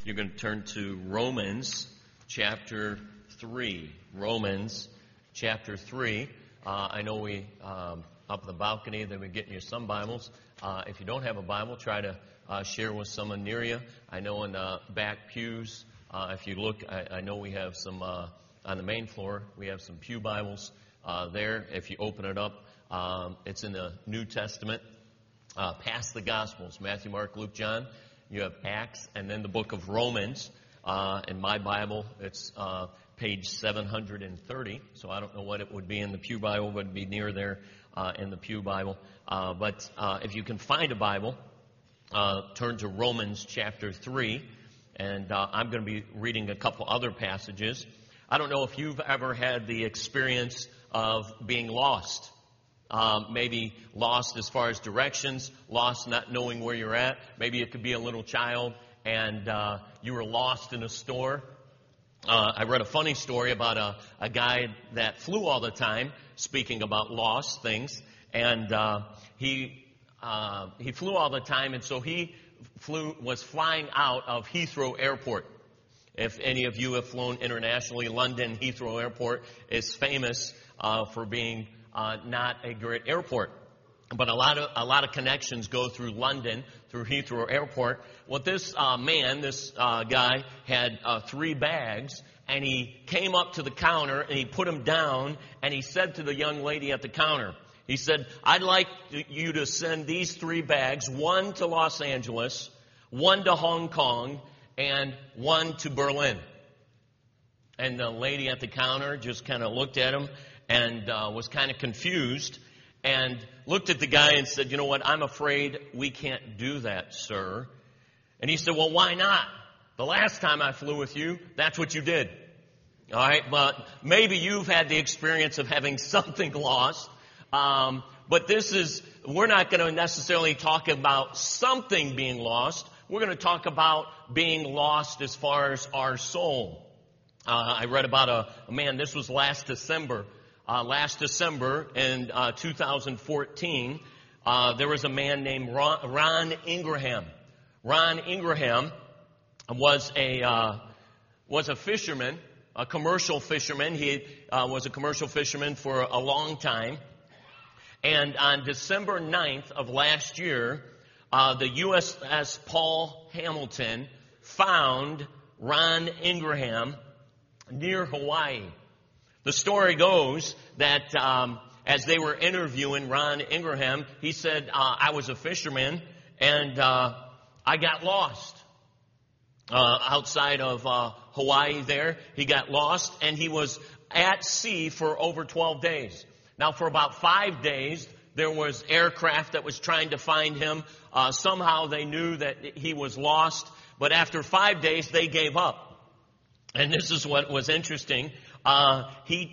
you're going to turn to Romans chapter 3. Romans chapter 3. I know we, up in the balcony, that we're getting you some Bibles. If you don't have a Bible, try to share with someone near you. I know in the back pews, if you look, I know we have some, on the main floor, we have some pew Bibles there. If you open it up, it's in the New Testament, past the Gospels, Matthew, Mark, Luke, John. You have Acts, and then the book of Romans. In my Bible, it's page 730, so I don't know what it would be in the Pew Bible, but it would be near there in the Pew Bible. But if you can find a Bible, turn to Romans chapter 3, and I'm going to be reading a couple other passages. I don't know if you've ever had the experience of being lost. Maybe lost as far as directions, lost not knowing where you're at. Maybe it could be a little child and you were lost in a store. I read a funny story about a guy that flew all the time, speaking about lost things, and he flew all the time, and so he was flying out of Heathrow Airport. If any of you have flown internationally, London Heathrow Airport is famous for being not a great airport, but a lot of connections go through London, through Heathrow Airport. Well, this guy had 3 bags, and he came up to the counter, and he put them down, and he said to the young lady at the counter, he said, "I'd like you to send these 3 bags, 1 to Los Angeles, 1 to Hong Kong, and 1 to Berlin." And the lady at the counter just kind of looked at him and was kind of confused and looked at the guy and said, "You know what, I'm afraid we can't do that, sir." And he said, "Well, why not? The last time I flew with you, that's what you did." All right, but maybe you've had the experience of having something lost. But we're not going to necessarily talk about something being lost. We're going to talk about being lost as far as our soul. I read about a man, this was last December. Last December in 2014, there was a man named Ron Ingraham. Ron Ingraham was a fisherman, a commercial fisherman. He was a commercial fisherman for a long time. And on December 9th of last year, the USS Paul Hamilton found Ron Ingraham near Hawaii. The story goes that as they were interviewing Ron Ingraham, he said, "I was a fisherman and I got lost outside of Hawaii there. He got lost and he was at sea for over 12 days. Now, for about 5 days, there was aircraft that was trying to find him. Somehow they knew that he was lost, but after 5 days, they gave up. And this is what was interesting. He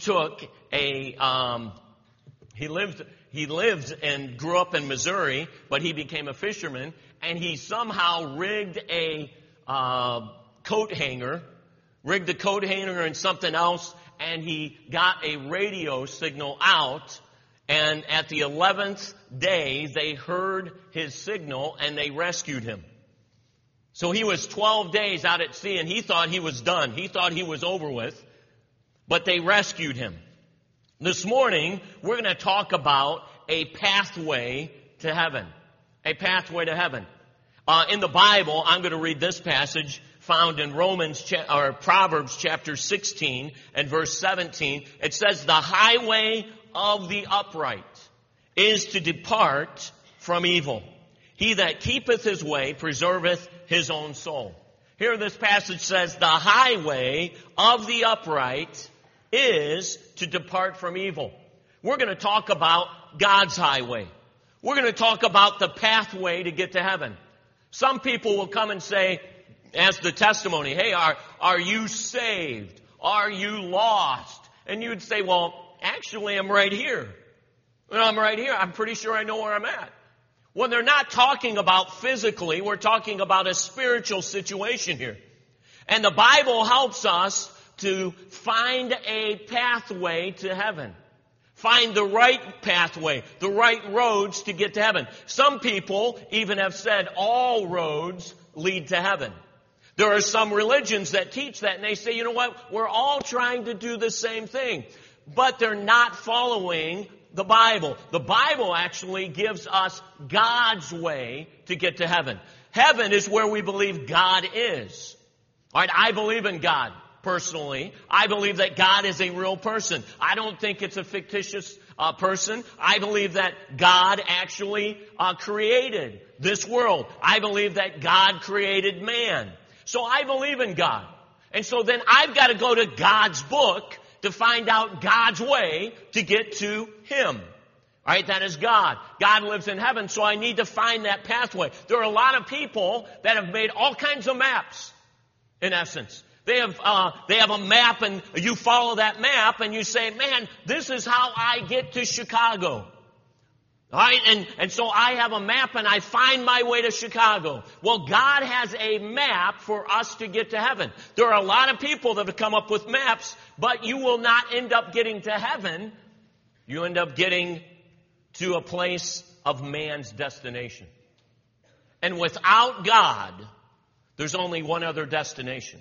lived and grew up in Missouri, but he became a fisherman, and he somehow rigged a coat hanger and something else, and he got a radio signal out, and at the 11th day, they heard his signal, and they rescued him. So he was 12 days out at sea, and he thought he was done. He thought he was over with. But they rescued him. This morning, we're going to talk about a pathway to heaven. A pathway to heaven. In the Bible, I'm going to read this passage found in Proverbs chapter 16 and verse 17. It says, "The highway of the upright is to depart from evil. He that keepeth his way preserveth his own soul." Here this passage says, the highway of the upright is to depart from evil. We're going to talk about God's highway. We're going to talk about the pathway to get to heaven. Some people will come and say, as the testimony, "Hey, are you saved? Are you lost?" And you'd say, "Well, actually, I'm right here. I'm right here. I'm pretty sure I know where I'm at." When they're not talking about physically, we're talking about a spiritual situation here. And the Bible helps us to find a pathway to heaven. Find the right pathway, the right roads to get to heaven. Some people even have said all roads lead to heaven. There are some religions that teach that, and they say, you know what, we're all trying to do the same thing. But they're not following the Bible. The Bible actually gives us God's way to get to heaven. Heaven is where we believe God is. All right, I believe in God personally. I believe that God is a real person. I don't think it's a fictitious person. I believe that God actually created this world. I believe that God created man. So I believe in God. And so then I've got to go to God's book to find out God's way to get to Him. All right, that is God. God lives in heaven, so I need to find that pathway. There are a lot of people that have made all kinds of maps, in essence. They have a map, and you follow that map, and you say, man, this is how I get to Chicago. All right, and so I have a map, and I find my way to Chicago. Well, God has a map for us to get to heaven. There are a lot of people that have come up with maps, but you will not end up getting to heaven. You end up getting to a place of man's destination. And without God, there's only one other destination.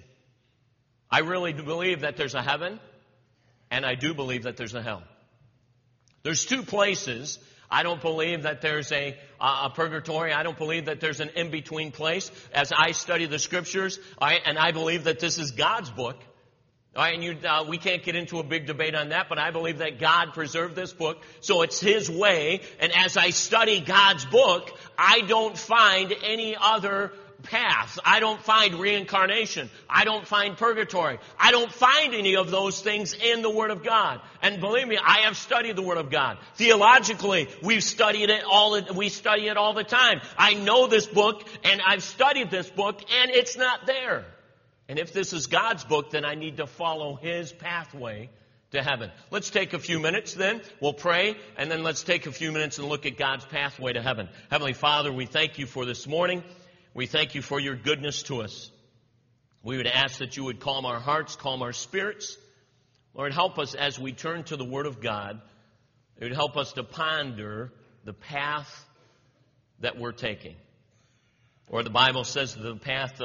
I really do believe that there's a heaven, and I do believe that there's a hell. There's two places. I don't believe that there's a purgatory. I don't believe that there's an in-between place. As I study the Scriptures, and I believe that this is God's book. All right, and we can't get into a big debate on that, but I believe that God preserved this book, so it's His way. And as I study God's book, I don't find any other paths. I don't find reincarnation. I don't find purgatory. I don't find any of those things in the Word of God. And believe me, I have studied the Word of God. Theologically, we study it all the time. I know this book, and I've studied this book, and it's not there. And if this is God's book, then I need to follow His pathway to heaven. Let's take a few minutes then. We'll pray, and then let's take a few minutes and look at God's pathway to heaven. Heavenly Father, we thank You for this morning. We thank You for Your goodness to us. We would ask that You would calm our hearts, calm our spirits. Lord, help us as we turn to the Word of God. It would help us to ponder the path that we're taking. Or the Bible says the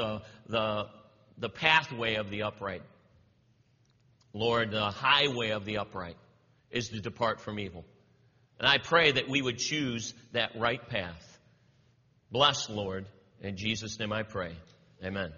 pathway of the upright. Lord, the highway of the upright is to depart from evil. And I pray that we would choose that right path. Bless, Lord. In Jesus' name I pray. Amen.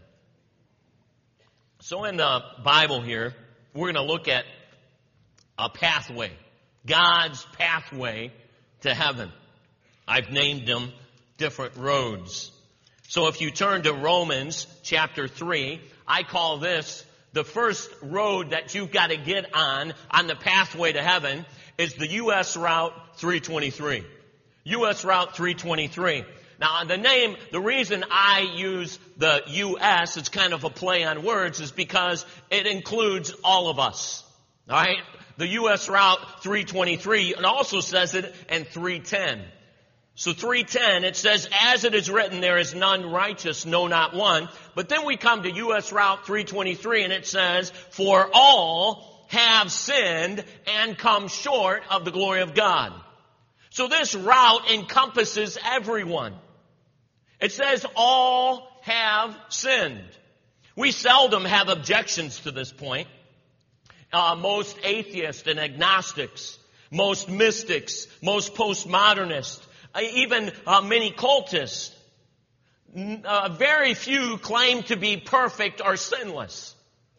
So in the Bible here, we're going to look at a pathway. God's pathway to heaven. I've named them different roads. So if you turn to Romans chapter 3, I call this the first road that you've got to get on the pathway to heaven is the U.S. Route 323. U.S. Route 323. Now, the reason I use the U.S., it's kind of a play on words, is because it includes all of us. All right? The U.S. Route 323, it also says it in 310. So 310, it says, as it is written, there is none righteous, no, not one. But then we come to U.S. Route 323, and it says, for all have sinned and come short of the glory of God. So this route encompasses everyone. It says all have sinned. We seldom have objections to this point. Most atheists and agnostics, most mystics, most postmodernists, even many cultists, very few claim to be perfect or sinless.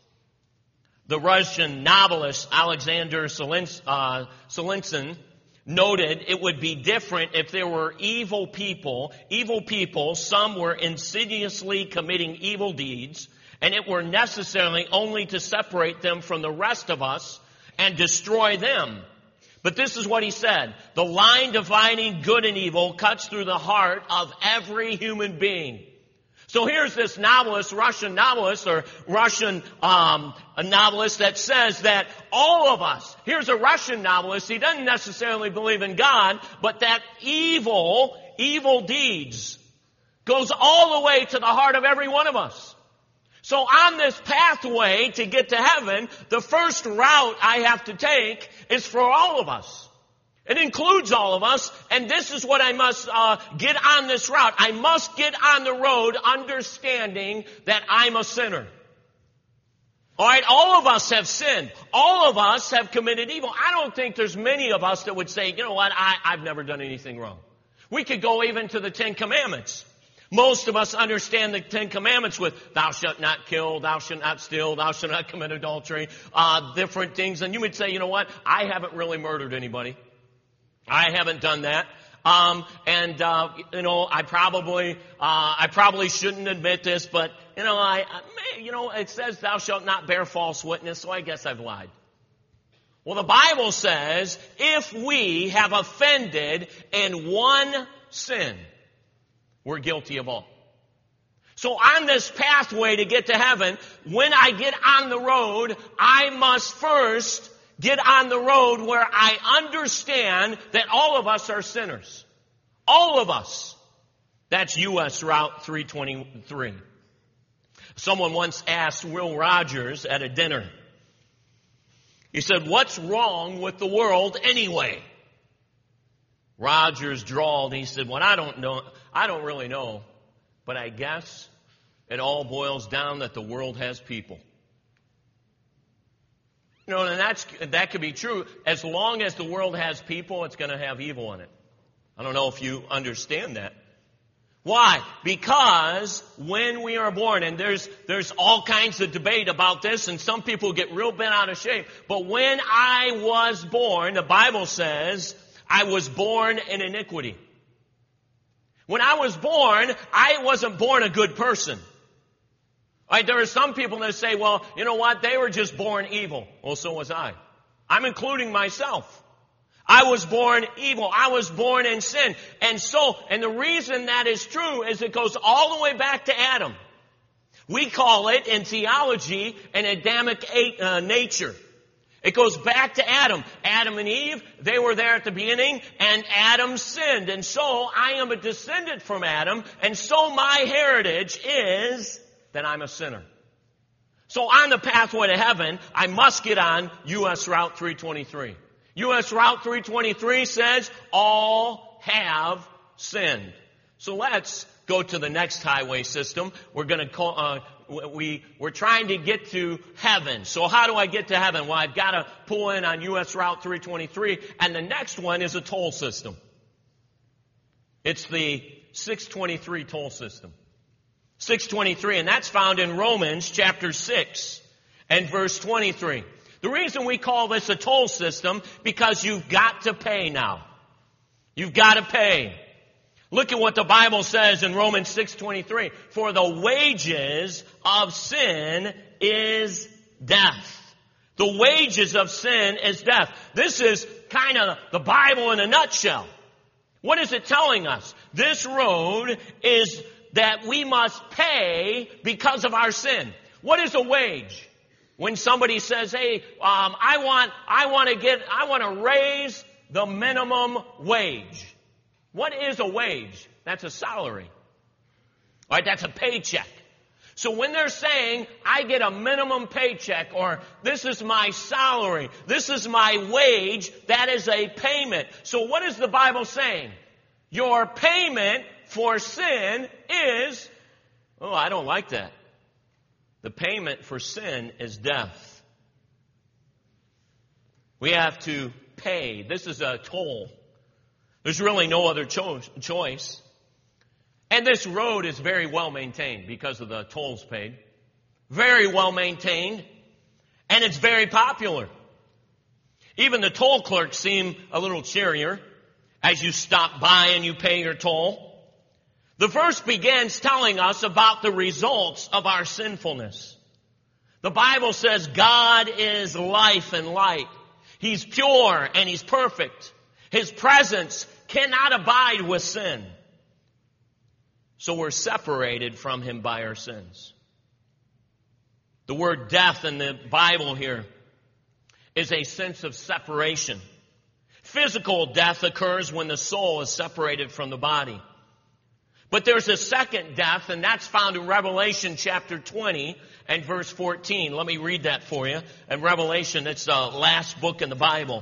The Russian novelist Alexander Solzhenitsyn noted it would be different if there were evil people, some were insidiously committing evil deeds, and it were necessarily only to separate them from the rest of us and destroy them. But this is what he said, the line dividing good and evil cuts through the heart of every human being. So here's this novelist, Russian novelist that says that all of us, here's a Russian novelist, he doesn't necessarily believe in God, but that evil deeds goes all the way to the heart of every one of us. So on this pathway to get to heaven, the first route I have to take is for all of us. It includes all of us, and this is what I must get on this route. I must get on the road understanding that I'm a sinner. All right, all of us have sinned. All of us have committed evil. I don't think there's many of us that would say, you know what, I've never done anything wrong. We could go even to the Ten Commandments. Most of us understand the Ten Commandments with thou shalt not kill, thou shalt not steal, thou shalt not commit adultery, different things. And you would say, you know what, I haven't really murdered anybody. I haven't done that. I probably shouldn't admit this, but, it says thou shalt not bear false witness, so I guess I've lied. Well, the Bible says if we have offended in one sin, we're guilty of all. So on this pathway to get to heaven, when I get on the road, I must first get on the road where I understand that all of us are sinners. All of us. That's U.S. Route 323. Someone once asked Will Rogers at a dinner. He said, what's wrong with the world anyway? Rogers drawled. He said, well, I don't really know. But I guess it all boils down that the world has people. And that could be true. As long as the world has people, it's going to have evil in it. I don't know if you understand that. Why? Because when we are born, and there's all kinds of debate about this, and some people get real bent out of shape. But when I was born, the Bible says, I was born in iniquity. When I was born, I wasn't born a good person. Right, there are some people that say, well, you know what, they were just born evil. Well, so was I. I'm including myself. I was born evil. I was born in sin. And the reason that is true is it goes all the way back to Adam. We call it in theology an Adamic nature. It goes back to Adam. Adam and Eve, they were there at the beginning, and Adam sinned. And so I am a descendant from Adam, and so my heritage is that I'm a sinner. So on the pathway to heaven, I must get on U.S. Route 323. U.S. Route 323 says all have sinned. So let's go to the next highway system. We're going to call, we're trying to get to heaven. So how do I get to heaven? Well, I've got to pull in on U.S. Route 323, and the next one is a toll system. It's the 623 toll system. 623, and that's found in Romans chapter 6 and verse 23. The reason we call this a toll system, because you've got to pay now. You've got to pay. Look at what the Bible says in Romans 6:23. For the wages of sin is death. The wages of sin is death. This is kind of the Bible in a nutshell. What is it telling us? This road is that we must pay because of our sin. What is a wage? When somebody says, hey, I want to raise the minimum wage. What is a wage? That's a salary. All right, that's a paycheck. So when they're saying, I get a minimum paycheck, or this is my salary, this is my wage, that is a payment. So what is the Bible saying? Your payment for sin is, oh, I don't like that. The payment for sin is death. We have to pay. This is a toll. There's really no other choice. And this road is very well maintained because of the tolls paid. Very well maintained. And it's very popular. Even the toll clerks seem a little cheerier as you stop by and you pay your toll. The verse begins telling us about the results of our sinfulness. The Bible says God is life and light. He's pure and He's perfect. His presence cannot abide with sin. So we're separated from Him by our sins. The word death in the Bible here is a sense of separation. Physical death occurs when the soul is separated from the body. But there's a second death, and that's found in Revelation chapter 20 and verse 14. Let me read that for you. In Revelation, it's the last book in the Bible.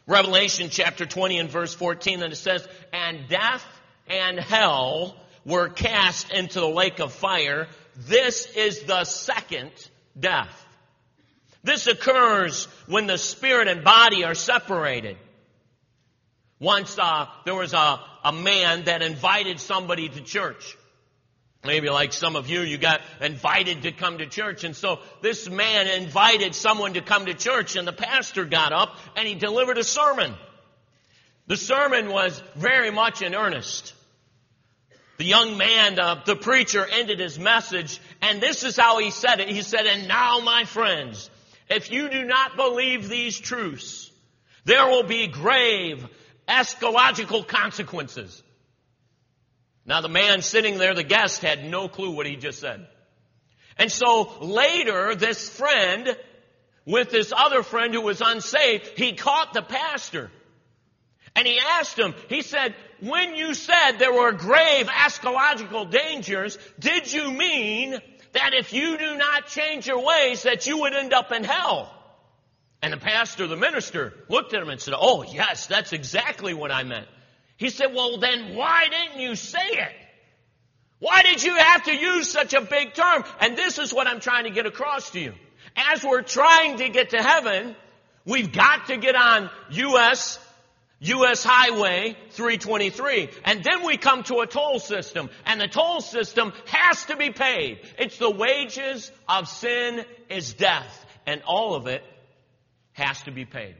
Revelation chapter 20 and verse 14, and it says, "And death and hell were cast into the lake of fire. This is the second death." This occurs when the spirit and body are separated. Once there was a man that invited somebody to church. Maybe like some of you, you got invited to come to church. And so this man invited someone to come to church, and the pastor got up and he delivered a sermon. The sermon was very much in earnest. The young man, the preacher, ended his message, and this is how he said it. He said, "And now, my friends, if you do not believe these truths, there will be grave eschatological consequences." Now the man sitting there, the guest, had no clue what he just said. And so later, this friend, with this other friend who was unsaved, he caught the pastor. And he asked him, he said, "When you said there were grave eschatological dangers, did you mean that if you do not change your ways, that you would end up in hell?" And the pastor, the minister, looked at him and said, "Oh, yes, that's exactly what I meant." He said, "Well, then why didn't you say it? Why did you have to use such a big term?" And this is what I'm trying to get across to you. As we're trying to get to heaven, we've got to get on U.S. Highway 323. And then we come to a toll system. And the toll system has to be paid. It's the wages of sin is death. And all of it has to be paid.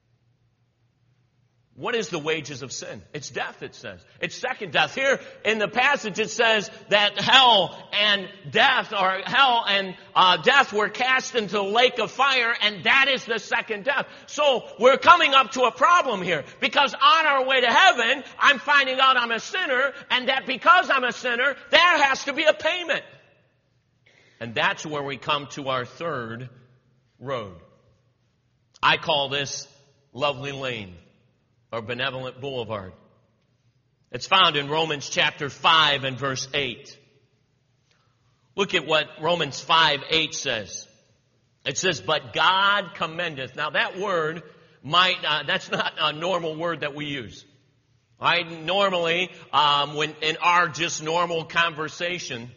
What is the wages of sin? It's death, it says. It's second death. Here in the passage it says that hell and death were cast into the lake of fire, and that is the second death. So we're coming up to a problem here, because on our way to heaven, I'm finding out I'm a sinner, and that because I'm a sinner, there has to be a payment. And that's where we come to our third road. I call this Lovely Lane, or Benevolent Boulevard. It's found in Romans chapter 5 and verse 8. Look at what Romans 5:8 says. It says, "But God commendeth." Now that word that's not a normal word that we use. Right? Normally, when in our just normal conversation,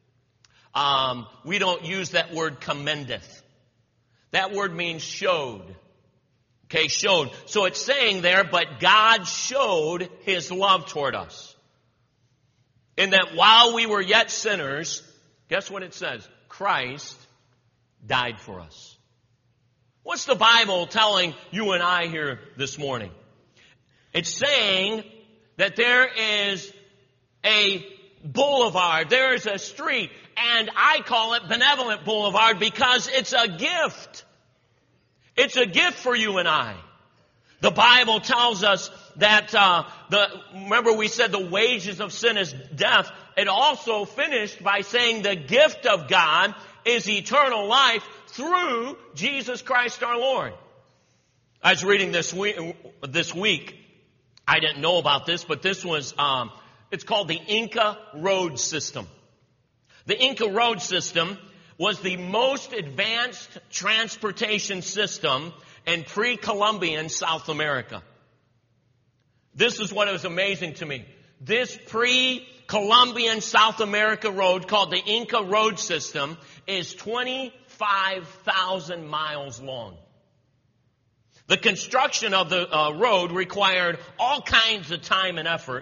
we don't use that word commendeth. That word means showed. Okay, showed. So it's saying there, but God showed His love toward us. In that while we were yet sinners, guess what it says? Christ died for us. What's the Bible telling you and I here this morning? It's saying that there is a boulevard, there is a street, and I call it Benevolent Boulevard because it's a gift. It's a gift for you and I. The Bible tells us that, remember we said the wages of sin is death. It also finished by saying the gift of God is eternal life through Jesus Christ our Lord. I was reading this week. I didn't know about this, but this was, it's called the Inca Road System. The Inca Road System was the most advanced transportation system in pre-Columbian South America. This is what was amazing to me. This pre-Columbian South America road, called the Inca Road System, is 25,000 miles long. The construction of the road required all kinds of time and effort,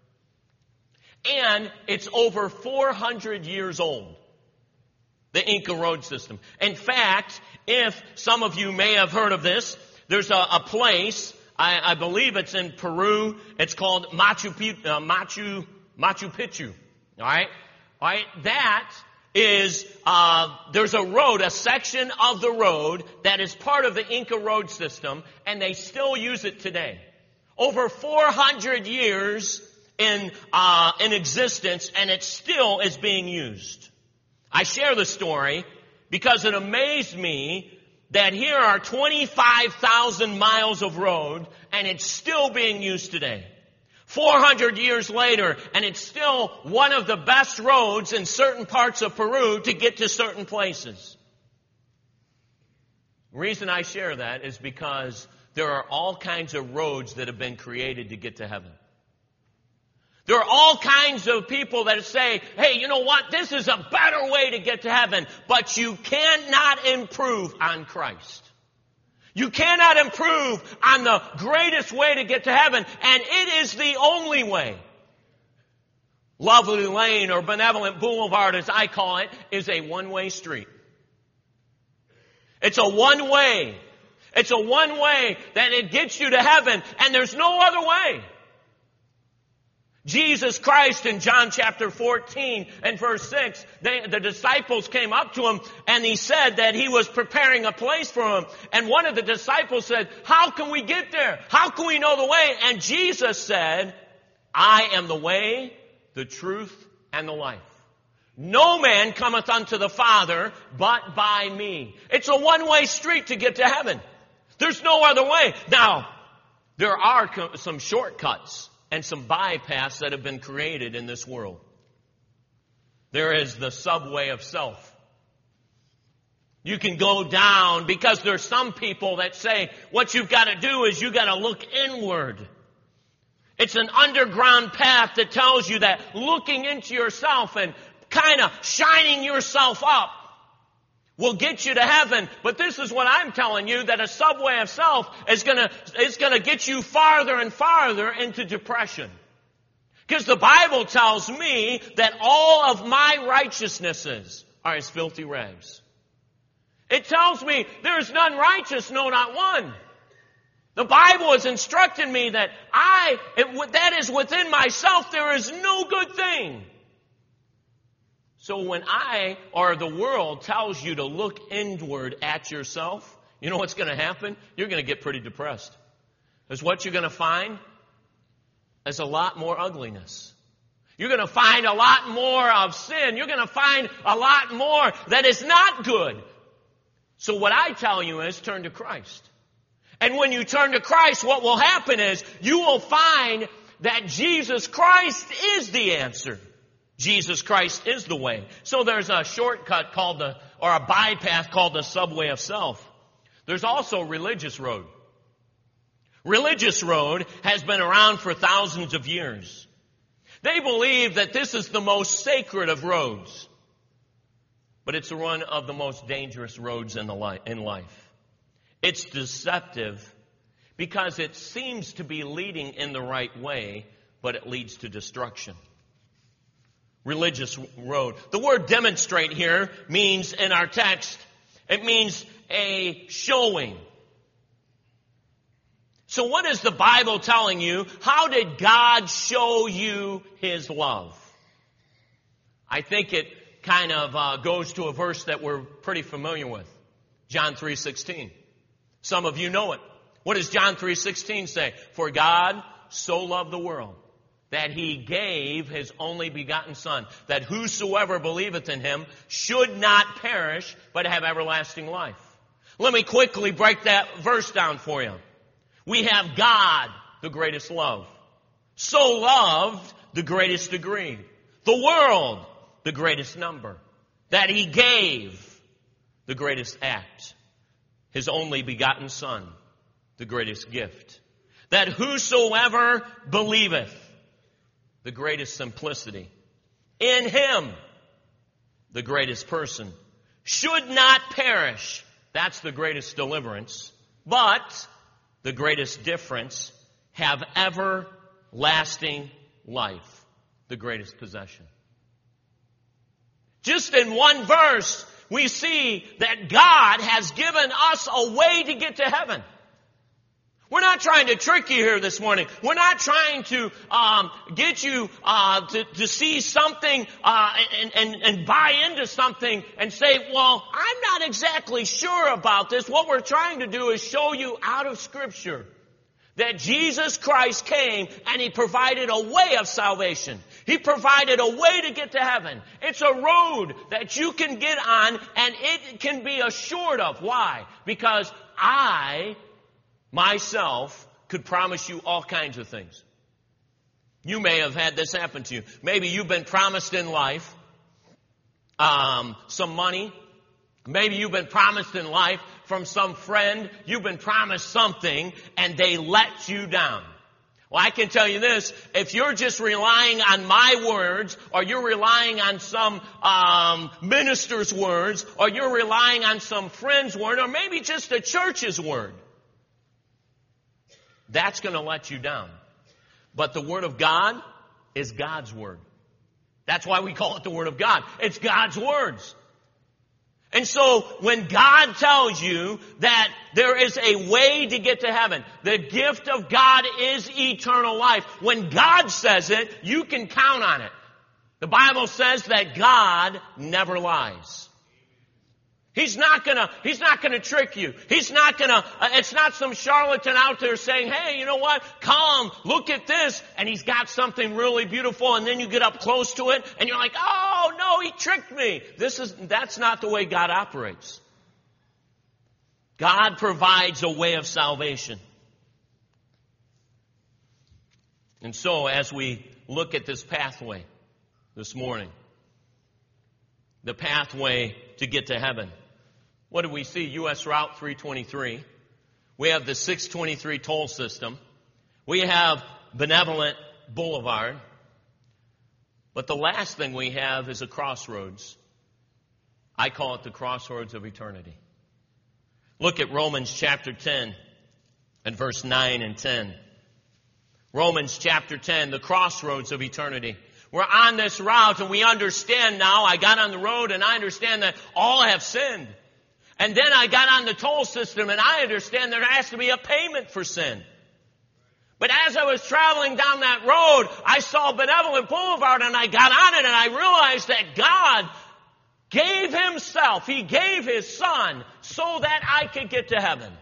and it's over 400 years old. The Inca Road System. In fact, if some of you may have heard of this, there's a place, I believe it's in Peru, it's called Machu Picchu. Alright? That is, there's a road, a section of the road that is part of the Inca Road System, and they still use it today. Over 400 years in existence, and it still is being used. I share the story because it amazed me that here are 25,000 miles of road and it's still being used today. 400 years later, and it's still one of the best roads in certain parts of Peru to get to certain places. The reason I share that is because there are all kinds of roads that have been created to get to heaven. There are all kinds of people that say, hey, you know what? This is a better way to get to heaven. But you cannot improve on Christ. You cannot improve on the greatest way to get to heaven. And it is the only way. Lovely Lane, or Benevolent Boulevard as I call it, is a one-way street. It's a one-way. It's a one-way that it gets you to heaven. And there's no other way. Jesus Christ in John chapter 14 and verse 6, the disciples came up to him and he said that he was preparing a place for them. And one of the disciples said, how can we get there? How can we know the way? And Jesus said, I am the way, the truth, and the life. No man cometh unto the Father but by me. It's a one-way street to get to heaven. There's no other way. Now, there are some shortcuts and some bypass that have been created in this world. There is the subway of self. You can go down because there's some people that say what you've got to do is you've got to look inward. It's an underground path that tells you that looking into yourself and kind of shining yourself up will get you to heaven. But this is what I'm telling you, that a subway of self is going to get you farther and farther into depression. Because the Bible tells me that all of my righteousnesses are as filthy rags. It tells me there is none righteous, no, not one. The Bible has instructed me that that is within myself, there is no good thing. So when the world tells you to look inward at yourself, you know what's going to happen? You're going to get pretty depressed. Because what you're going to find is a lot more ugliness. You're going to find a lot more of sin. You're going to find a lot more that is not good. So what I tell you is turn to Christ. And when you turn to Christ, what will happen is you will find that Jesus Christ is the answer. Jesus Christ is the way. So there's a shortcut or a bypass called the subway of self. There's also religious road. Religious road has been around for thousands of years. They believe that this is the most sacred of roads. But it's one of the most dangerous roads in life. It's deceptive because it seems to be leading in the right way, but it leads to destruction. Religious road. The word demonstrate here means, in our text, it means a showing. So what is the Bible telling you? How did God show you His love? I think it kind of goes to a verse that we're pretty familiar with. John 3:16. Some of you know it. What does John 3:16 say? For God so loved the world that He gave His only begotten Son, that whosoever believeth in Him should not perish, but have everlasting life. Let me quickly break that verse down for you. We have God, the greatest love. So loved, the greatest degree. The world, the greatest number. That He gave, the greatest act. His only begotten Son, the greatest gift. That whosoever believeth, the greatest simplicity. In Him, the greatest person. Should not perish. That's the greatest deliverance. But the greatest difference. Have everlasting life. The greatest possession. Just in one verse, we see that God has given us a way to get to heaven. We're not trying to trick you here this morning. We're not trying to get you to see something and buy into something and say, well, I'm not exactly sure about this. What we're trying to do is show you out of Scripture that Jesus Christ came and He provided a way of salvation. He provided a way to get to heaven. It's a road that you can get on and it can be assured of. Why? Because I myself could promise you all kinds of things. You may have had this happen to you. Maybe you've been promised in life some money, Maybe you've been promised in life from some friend, you've been promised something, and they let you down. Well, I can tell you this, if you're just relying on my words, or you're relying on some minister's words, or you're relying on some friend's word, or maybe just a church's word, that's going to let you down. But the Word of God is God's Word. That's why we call it the Word of God. It's God's words. And so when God tells you that there is a way to get to heaven, the gift of God is eternal life. When God says it, you can count on it. The Bible says that God never lies. He's not gonna trick you. It's not some charlatan out there saying, hey, you know what? Come, look at this. And he's got something really beautiful. And then you get up close to it and you're like, oh no, he tricked me. That's not the way God operates. God provides a way of salvation. And so as we look at this pathway this morning, the pathway to get to heaven, what do we see? U.S. Route 323. We have the 623 toll system. We have Benevolent Boulevard. But the last thing we have is a crossroads. I call it the crossroads of eternity. Look at Romans chapter 10 and verse 9 and 10. Romans chapter 10, the crossroads of eternity. We're on this route and we understand now, I got on the road and I understand that all have sinned. And then I got on the toll system and I understand there has to be a payment for sin. But as I was traveling down that road, I saw Benevolent Boulevard and I got on it and I realized that God gave Himself. He gave His Son so that I could get to heaven.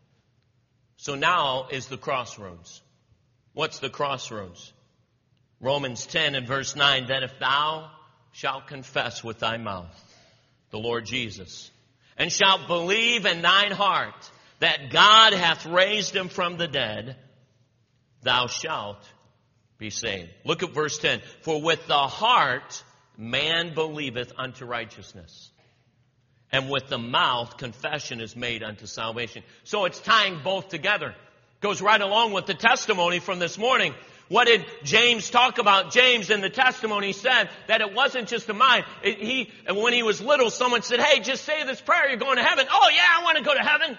So now is the crossroads. What's the crossroads? Romans 10 and verse 9, that if thou shalt confess with thy mouth the Lord Jesus, and shalt believe in thine heart that God hath raised Him from the dead, thou shalt be saved. Look at verse 10. For with the heart man believeth unto righteousness, and with the mouth confession is made unto salvation. So it's tying both together. Goes right along with the testimony from this morning. What did James talk about? James in the testimony said that it wasn't just a mind. When he was little, someone said, hey, just say this prayer, you're going to heaven. Oh yeah, I want to go to heaven.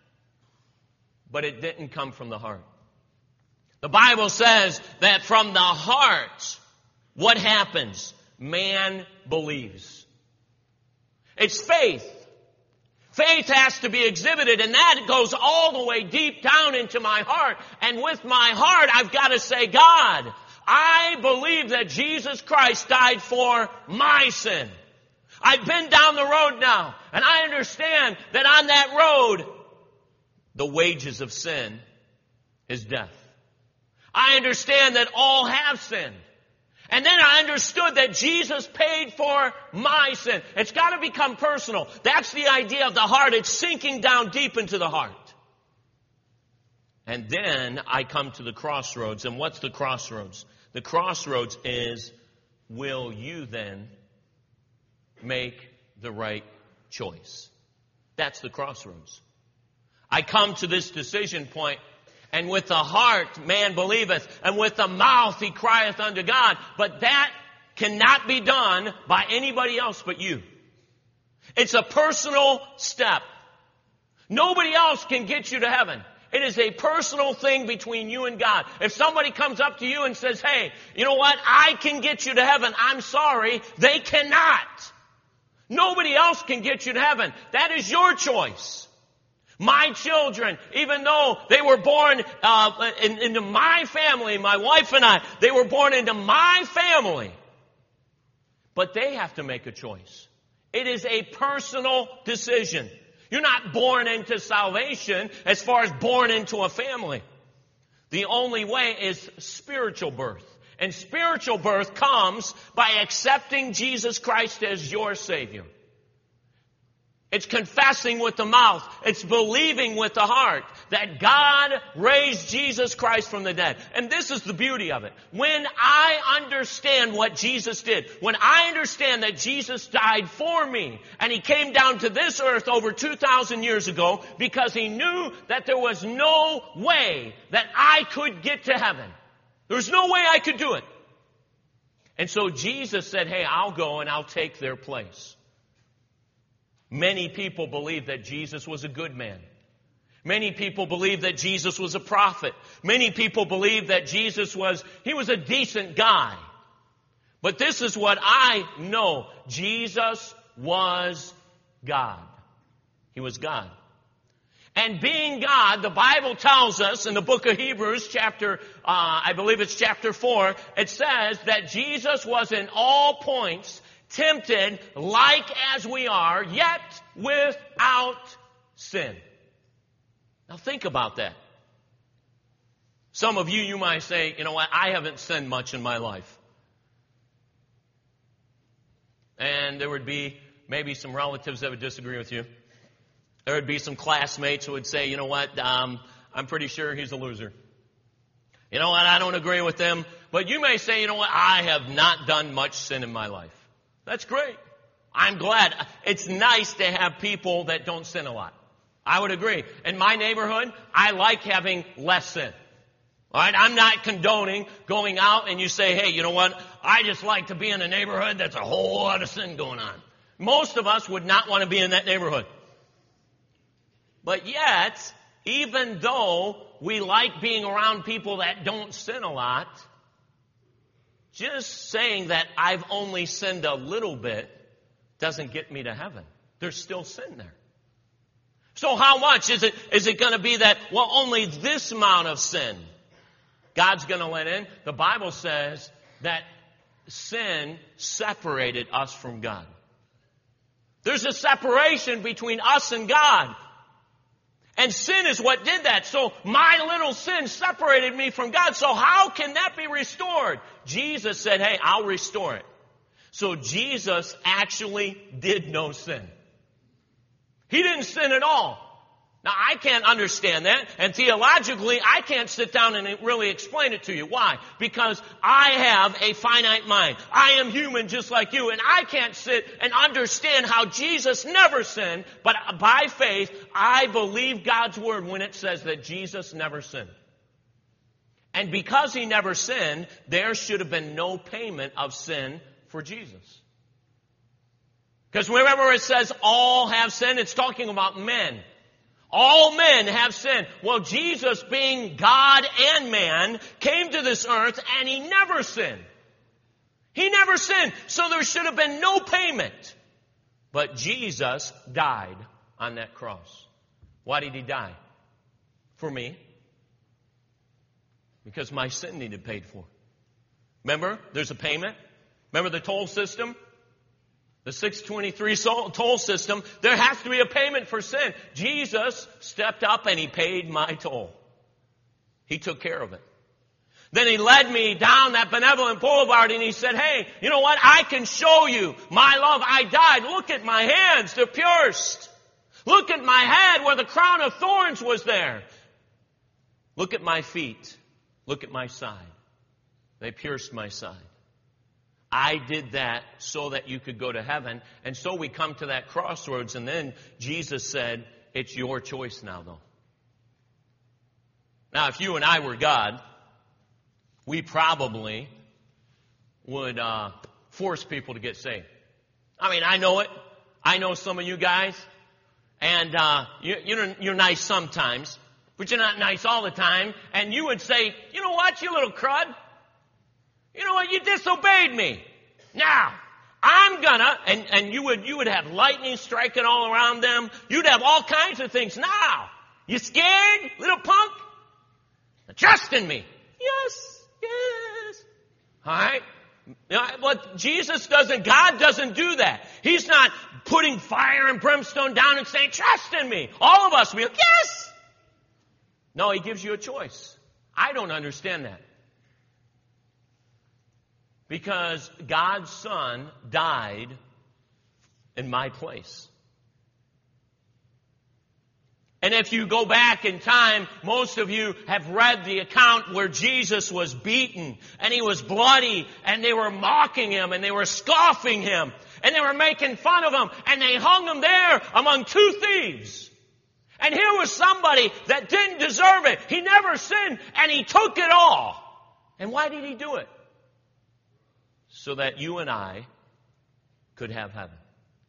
But it didn't come from the heart. The Bible says that from the heart, what happens? Man believes. It's faith. Faith has to be exhibited, and that goes all the way deep down into my heart. And with my heart, I've got to say, God, I believe that Jesus Christ died for my sin. I've been down the road now, and I understand that on that road, the wages of sin is death. I understand that all have sinned. And then I understood that Jesus paid for my sin. It's got to become personal. That's the idea of the heart. It's sinking down deep into the heart. And then I come to the crossroads. And what's the crossroads? The crossroads is, will you then make the right choice? That's the crossroads. I come to this decision point. And with the heart man believeth, and with the mouth he crieth unto God. But that cannot be done by anybody else but you. It's a personal step. Nobody else can get you to heaven. It is a personal thing between you and God. If somebody comes up to you and says, hey, you know what? I can get you to heaven. I'm sorry. They cannot. Nobody else can get you to heaven. That is your choice. My children, even though they were born into my family, my wife and I, they were born into my family. But they have to make a choice. It is a personal decision. You're not born into salvation as far as born into a family. The only way is spiritual birth. And spiritual birth comes by accepting Jesus Christ as your Savior. It's confessing with the mouth. It's believing with the heart that God raised Jesus Christ from the dead. And this is the beauty of it. When I understand what Jesus did, when I understand that Jesus died for me, and He came down to this earth over 2,000 years ago because He knew that there was no way that I could get to heaven. There's no way I could do it. And so Jesus said, hey, I'll go and I'll take their place. Many people believe that Jesus was a good man. Many people believe that Jesus was a prophet. Many people believe that Jesus was a decent guy. But this is what I know. Jesus was God. He was God. And being God, the Bible tells us in the book of Hebrews, I believe it's chapter 4, it says that Jesus was in all points tempted like as we are, yet without sin. Now think about that. Some of you might say, you know what, I haven't sinned much in my life. And there would be maybe some relatives that would disagree with you. There would be some classmates who would say, you know what, I'm pretty sure he's a loser. You know what, I don't agree with them. But you may say, you know what, I have not done much sin in my life. That's great. I'm glad. It's nice to have people that don't sin a lot. I would agree. In my neighborhood, I like having less sin. All right, I'm not condoning going out and you say, hey, you know what? I just like to be in a neighborhood that's a whole lot of sin going on. Most of us would not want to be in that neighborhood. But yet, even though we like being around people that don't sin a lot, just saying that I've only sinned a little bit doesn't get me to heaven. There's still sin there. So how much is it going to be that, well, only this amount of sin God's going to let in? The Bible says that sin separated us from God. There's a separation between us and God. And sin is what did that. So my little sin separated me from God. So how can that be restored? Jesus said, hey, I'll restore it. So Jesus actually did no sin. He didn't sin at all. Now, I can't understand that, and theologically, I can't sit down and really explain it to you. Why? Because I have a finite mind. I am human just like you, and I can't sit and understand how Jesus never sinned, but by faith, I believe God's word when it says that Jesus never sinned. And because He never sinned, there should have been no payment of sin for Jesus. Because wherever it says all have sinned, it's talking about men. All men have sinned. Well, Jesus, being God and man, came to this earth and He never sinned. He never sinned. So there should have been no payment. But Jesus died on that cross. Why did He die? For me. Because my sin needed paid for. Remember, there's a payment. Remember the toll system? The 623 toll system, there has to be a payment for sin. Jesus stepped up and He paid my toll. He took care of it. Then He led me down that benevolent boulevard and He said, hey, you know what? I can show you my love. I died. Look at my hands. They're pierced. Look at my head where the crown of thorns was there. Look at my feet. Look at my side. They pierced my side. I did that so that you could go to heaven. And so we come to that crossroads, and then Jesus said, it's your choice now, though. Now, if you and I were God, we probably would force people to get saved. I mean, I know it. I know some of you guys. And you're nice sometimes, but you're not nice all the time. And you would say, you know what, you little crud? You know what? You disobeyed me. Now, I'm gonna, and you would have lightning striking all around them. You'd have all kinds of things. Now, you scared, little punk? Trust in me. Yes. All right? But Jesus doesn't, God doesn't do that. He's not putting fire and brimstone down and saying, trust in me. All of us will be like, yes. No, He gives you a choice. I don't understand that. Because God's Son died in my place. And if you go back in time, most of you have read the account where Jesus was beaten and he was bloody and they were mocking him and they were scoffing him and they were making fun of him and they hung him there among two thieves. And here was somebody that didn't deserve it. He never sinned and he took it all. And why did he do it? So that you and I could have heaven.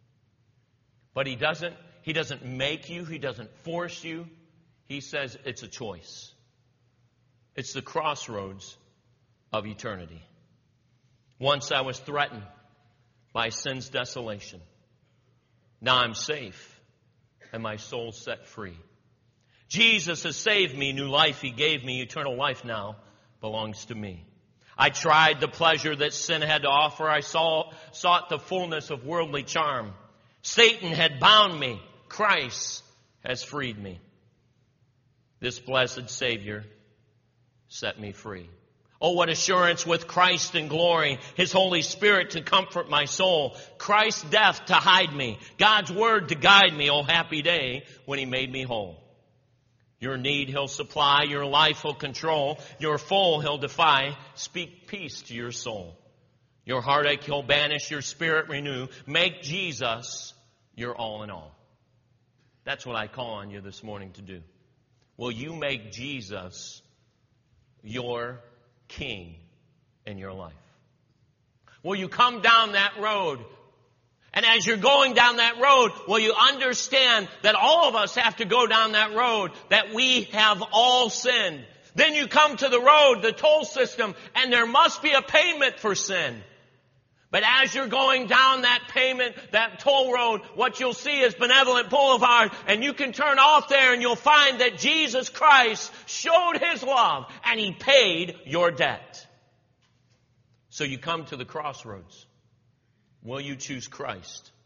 But he doesn't make you. He doesn't force you. He says it's a choice. It's the crossroads of eternity. Once I was threatened by sin's desolation. Now I'm safe and my soul set free. Jesus has saved me. New life he gave me. Eternal life now belongs to me. I tried the pleasure that sin had to offer. I sought the fullness of worldly charm. Satan had bound me. Christ has freed me. This blessed Savior set me free. Oh, what assurance with Christ in glory, His Holy Spirit to comfort my soul, Christ's death to hide me, God's word to guide me. Oh, happy day when He made me whole. Your need He'll supply, your life He'll control, your foe He'll defy. Speak peace to your soul. Your heartache He'll banish, your spirit renew. Make Jesus your all in all. That's what I call on you this morning to do. Will you make Jesus your King in your life? Will you come down that road? And as you're going down that road, will you understand that all of us have to go down that road, that we have all sinned? Then you come to the road, the toll system, and there must be a payment for sin. But as you're going down that payment, that toll road, what you'll see is Benevolent Boulevard, and you can turn off there and you'll find that Jesus Christ showed His love and He paid your debt. So you come to the crossroads. Will you choose Christ